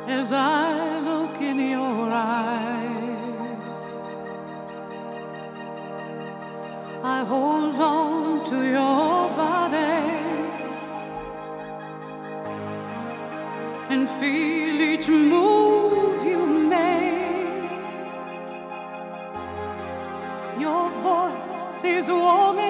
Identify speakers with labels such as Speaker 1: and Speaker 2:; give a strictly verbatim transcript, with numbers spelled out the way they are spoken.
Speaker 1: as I look in your eyes. I hold on to your body and feel each move you make. Your voice is warm